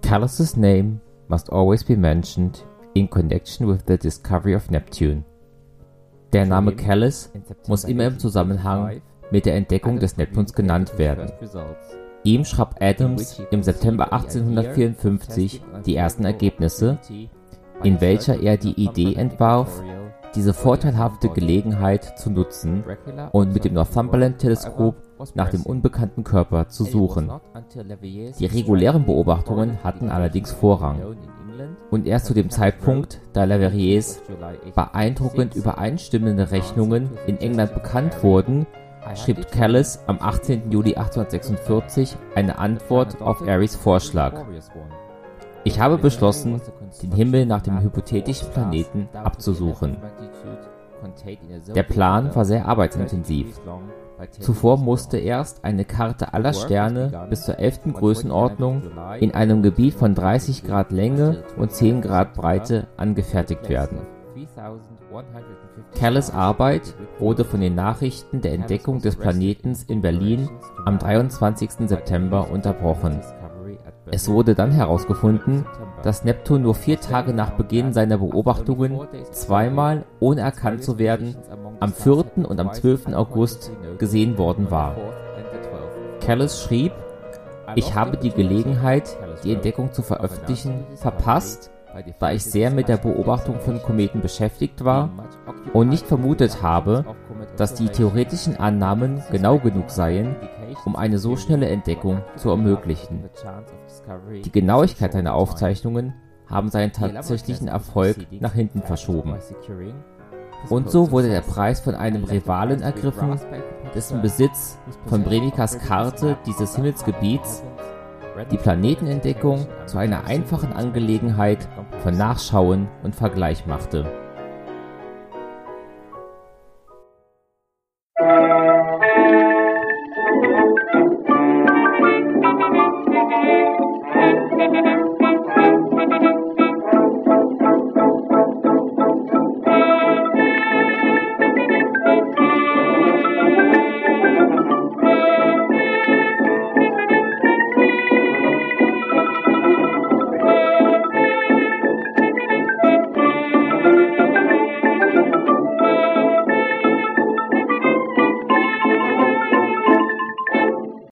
Callus's name must always be mentioned in connection with the discovery of Neptune. Der Name Callus muss immer im Zusammenhang mit der Entdeckung des Neptuns genannt werden. Ihm schrieb Adams im September 1854 die ersten Ergebnisse, in welcher er die Idee entwarf, diese vorteilhafte Gelegenheit zu nutzen und mit dem Northumberland-Teleskop nach dem unbekannten Körper zu suchen. Die regulären Beobachtungen hatten allerdings Vorrang. Und erst zu dem Zeitpunkt, da Leverriers beeindruckend übereinstimmende Rechnungen in England bekannt wurden, schrieb Callus am 18. Juli 1846 eine Antwort auf Airy's Vorschlag. Ich habe beschlossen, den Himmel nach dem hypothetischen Planeten abzusuchen. Der Plan war sehr arbeitsintensiv. Zuvor musste erst eine Karte aller Sterne bis zur 11. Größenordnung in einem Gebiet von 30 Grad Länge und 10 Grad Breite angefertigt werden. Callus' Arbeit wurde von den Nachrichten der Entdeckung des Planeten in Berlin am 23. September unterbrochen. Es wurde dann herausgefunden, dass Neptun nur 4 Tage nach Beginn seiner Beobachtungen zweimal, ohne erkannt zu werden, am 4. und am 12. August gesehen worden war. Callus schrieb: Ich habe die Gelegenheit, die Entdeckung zu veröffentlichen, verpasst, da ich sehr mit der Beobachtung von Kometen beschäftigt war und nicht vermutet habe, dass die theoretischen Annahmen genau genug seien, um eine so schnelle Entdeckung zu ermöglichen. Die Genauigkeit seiner Aufzeichnungen haben seinen tatsächlichen Erfolg nach hinten verschoben. Und so wurde der Preis von einem Rivalen ergriffen, dessen Besitz von Brevikas Karte dieses Himmelsgebiets die Planetenentdeckung zu einer einfachen Angelegenheit von Nachschauen und Vergleich machte.